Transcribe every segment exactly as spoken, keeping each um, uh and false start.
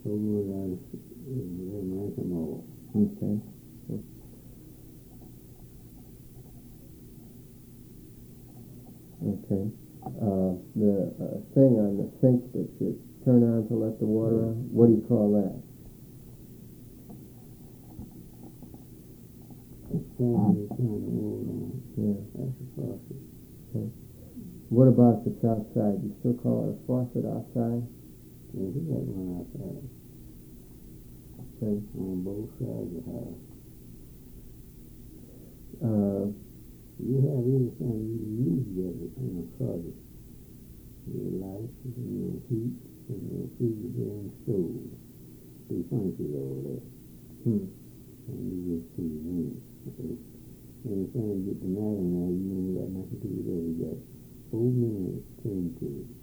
over that is make them all. Okay. Okay. Uh, the uh, thing on the sink that you turn on to let the water out, what do you call that? It's time you turn the water on. Yeah. That's the faucet. Okay. What about if it's outside? You still call it a faucet outside? Yeah, we got one outside. Okay. On both sides of the house. Uh, You have anything you use that in a faucet. Your lights and your heat and your freezer and stove. Be funky all that. hmm. And you just put it in. Okay. Anytime you get the matter now, you ain't got nothing to do with that. You got four minutes to tend to it.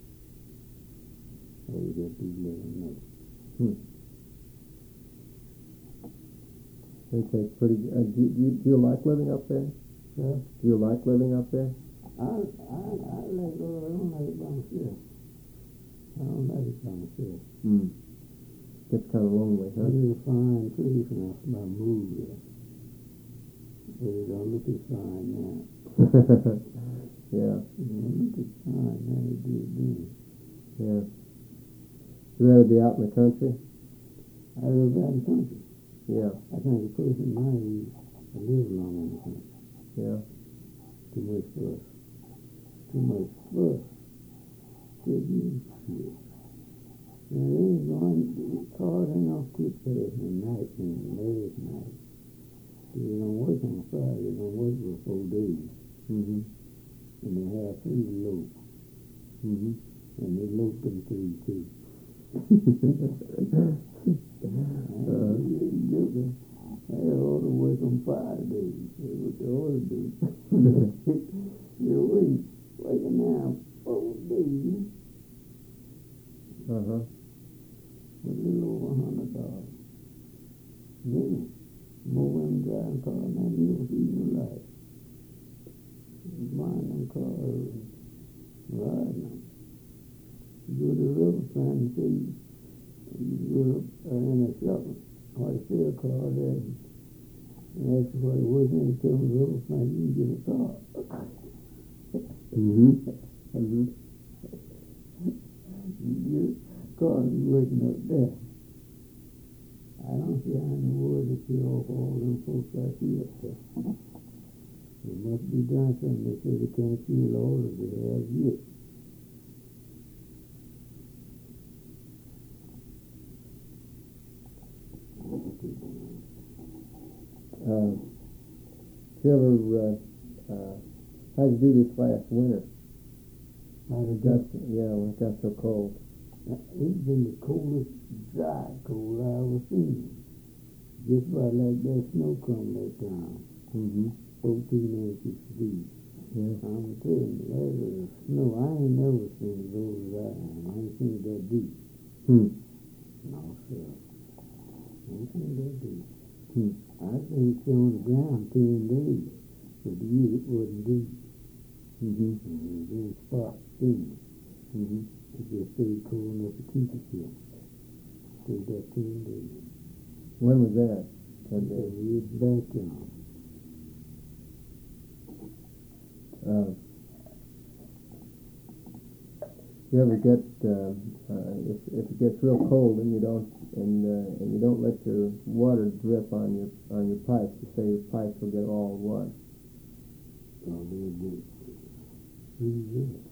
All you got to do is let them know. Hmm. Okay, pretty. Uh, do, do, you, do you like living up there? Yeah. Do you like living up there? I, I, I like it. I don't like it by myself. I don't like it by myself. Hmm. Gets kind of lonely, huh? It is a fine place when I moved there. But it don't look as fine now. Yeah. It don't look as fine now it did then. Yeah. You rather be out in the country? I live out in the country. Yeah. I think a person my age I live long in the country. Yeah. Too much fuss. Too much fuss. Good you shit. Now they ain't going, the cars ain't gonna quit passing at night and last night. They don't work on Friday, they don't work for four days. Mm-hmm. And they have three loads. Mm-hmm. And they load them three too. uh, They ought to work on five days. That's what they ought to do. They're waiting, working now four days. uh-huh. A little over a hundred dollars. Then, more women driving cars than you ever see in your life. Buying them cars and riding them. You go to the riverfront and see, you go uh, in a shop, or they sell cars there, and ask you what it was, and they tell them the riverfront, you can get a car. Mm-hmm. Mm-hmm. You get a car and you're working up there. I don't see how in the world they kill off all them folks I see up there. It must be done something. They say they can't kill all of it as yet. Uh, did you ever, uh, uh, how'd you do this last winter? How It did got, that? yeah, when it got so cold. It's been the coldest, dry cold I ever seen. Just about like that snow come that time. Mm-hmm. fourteen inches deep. Yeah. I'm telling you, that is snow. I ain't never seen it over that. I ain't seen it that deep. Hmm. No, sir. I ain't seen it that deep. Hmm. I think it's on the ground ten days. But the year it wasn't deep. Mm-hmm. And it didn't spot thin. Mm-hmm. It just stayed cold enough to keep it here. Stayed that ten days. When was that? Ten So days. it's back on. Uh, you ever get uh, uh, if if it gets real cold and you don't and uh, and you don't let your water drip on your on your pipes, you say your pipes will get all what? Oh, they did. Freeze up.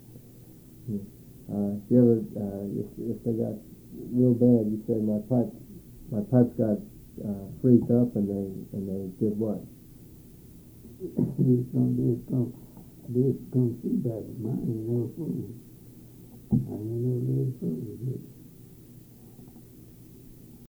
Uh, if you ever uh, if if they got real bad, you say my pipe my pipes got uh, freezed up and they and they did what? This come, this come, this come see back. Mine ain't no food. I ain't never lived food.